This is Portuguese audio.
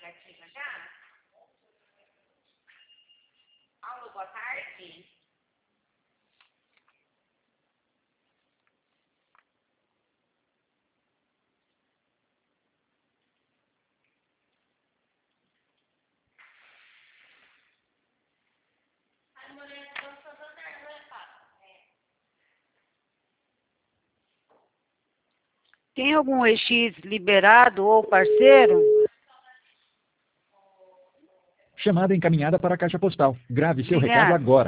negativa já? Paulo, boa tarde. Tem algum EX liberado ou parceiro? Chamada encaminhada para a caixa postal. Grave seu recado Obrigada. agora.